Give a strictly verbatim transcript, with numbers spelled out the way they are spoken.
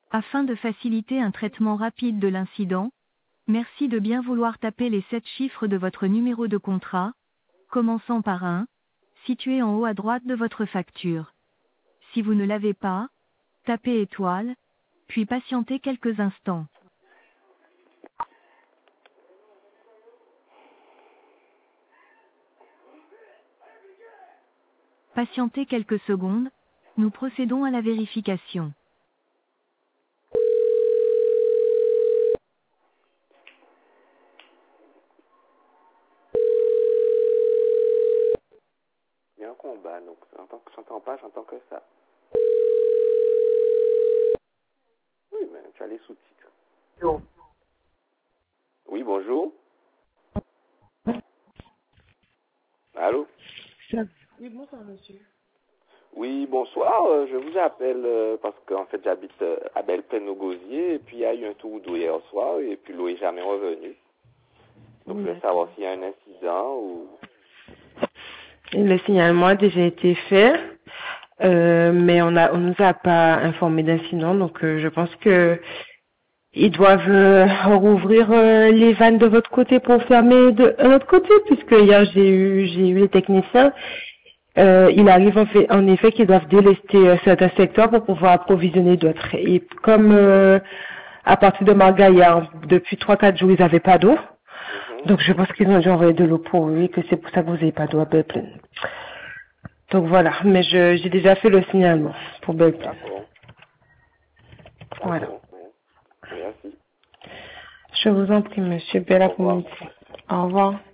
Afin de faciliter un traitement rapide de l'incident, merci de bien vouloir taper les sept chiffres de votre numéro de contrat, commençant par un, situé en haut à droite de votre facture. Si vous ne l'avez pas, tapez étoile, puis patientez quelques instants. Patientez quelques secondes, nous procédons à la vérification. Il y a un combat, donc j'entends que j'entends pas, j'entends que ça. Oui, mais tu as les sous-titres. Bonjour. Oui, bonjour. Allô? Oui, bonsoir, monsieur. Oui, bonsoir. euh, je vous appelle euh, parce qu'en fait j'habite euh, à Belleplaine au Gosier et puis il y a eu un tour d'eau hier soir et puis l'eau est jamais revenue. Donc je voulais savoir s'il y a un incident ou... Le signalement a déjà été fait, euh, mais on a, on nous a pas informé d'incident, donc euh, je pense que ils doivent euh, rouvrir euh, les vannes de votre côté pour fermer de un autre côté, puisque hier j'ai eu, j'ai eu les techniciens. Euh, il arrive en, fait, en effet qu'ils doivent délester euh, certains secteurs pour pouvoir approvisionner d'autres. Et comme euh, à partir de Margaillard, depuis trois quatre jours, ils n'avaient pas d'eau, Mhm. donc je pense qu'ils ont dû envoyer de l'eau pour eux et que c'est pour ça que vous n'avez pas d'eau à Belleplaine. Donc voilà, mais je j'ai déjà fait le signalement pour Belleplaine. D'accord, Voilà. d'accord. Bon. Merci. Je vous en prie, monsieur. Belle Au revoir. après-midi. Au revoir.